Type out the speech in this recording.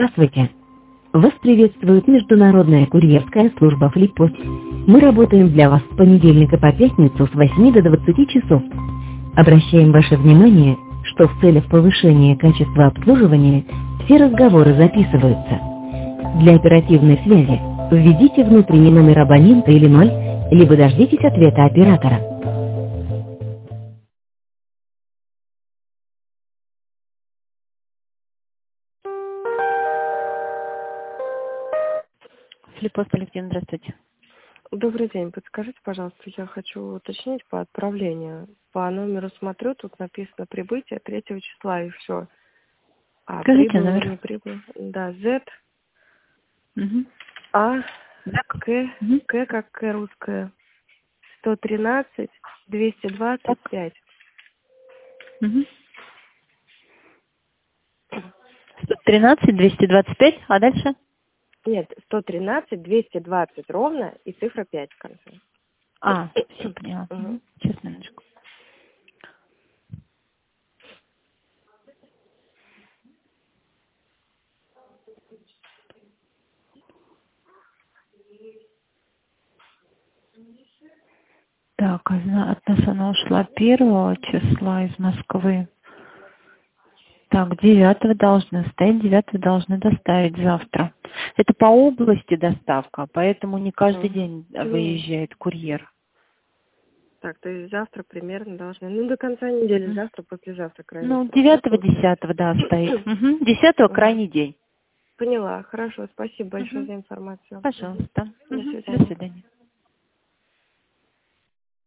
Здравствуйте! Вас приветствует Международная курьерская служба Флиппост. Мы работаем для вас с понедельника по пятницу с 8 до 20 часов. Обращаем ваше внимание, что в целях повышения качества обслуживания все разговоры записываются. Для оперативной связи введите внутренний номер абонента или 0, либо дождитесь ответа оператора. Флиппост, Алексей, здравствуйте. Добрый день. Подскажите, пожалуйста, я хочу уточнить по отправлению. По номеру смотрю, тут написано прибытие 3 числа и все. А Скажите прибыл номер. или не прибыл? Да, Z, Угу. А, Так. К, Угу. К как К русская, 113, 225. Угу. 113, 225, а дальше? Нет, 113, 220 ровно и цифра 5 в конце. Все поняла. Угу. Сейчас, минуточку. Так, от нас она ушла 1 числа из Москвы. Так, 9 должны стоять, 9 должны доставить завтра. Это по области доставка, поэтому не каждый день выезжает курьер. Так, то есть завтра примерно должны. Ну, до конца недели, завтра, послезавтра крайний Ну, срок, 9-10, да, стоит. 10 крайний день. Поняла. Хорошо. Спасибо большое за информацию. Пожалуйста. До До свидания. свидания.